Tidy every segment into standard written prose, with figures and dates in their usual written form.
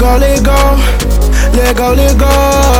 go, let go. Let go, let go.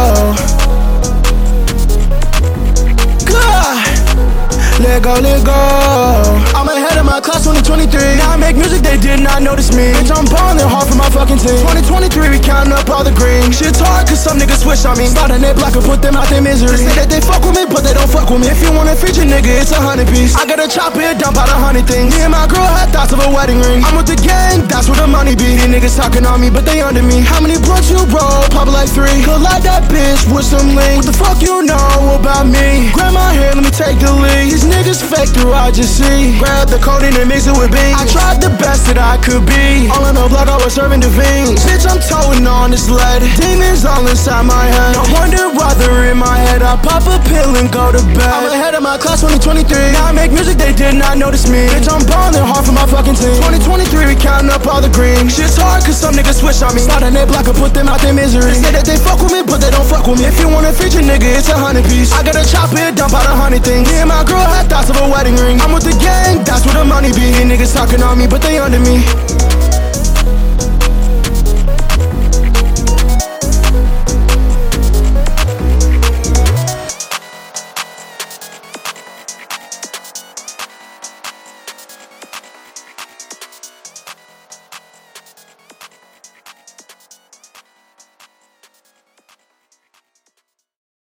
God. Let go, let go. I'm ahead of my class 2023. Now I make music, they did not notice me. Bitch, I'm ballin' hard for my fucking team. 2023, we counting up all the green. Shit's hard cause some niggas switch on me. Slide on that block and put them out their misery. They say that they fuck with me, but they don't fuck with me. If you want a feature, nigga, it's 100 piece. I got a chop it, dump out 100 things. Me and my girl had thoughts of a wedding ring. I'm with the gang, that's where the money be. These niggas talking on me, but they under me. How many blunts you roll? Pop like 3. Collide that bitch with some lean. What the fuck you know about me? Grab my hair, let me take the lead. These niggas fake through I just see. Grab the codeine and mix it with beans. I tried the best that I could be. All in the block, I was serving the fiends. Bitch, I'm toting on this lead. Demons all inside my head. No wonder why they're in my head. I pop a pill and go to bed. I'm ahead of my class 2023. Now I make music, they did not notice me. Bitch, I'm ballin' hard for my fucking team. 2023, we counting up all the green. Shit's hard cause some niggas switch on me. Slide on that block and put them out their misery. They say that they fuck with me, but they don't fuck with me. If you want a feature, nigga, it's 100 piece. I got a chop it, dump out 100 things. Me and my girl had thoughts of a wedding ring. I'm with the gang, that's where the money be. These niggas talking on me, but they under me.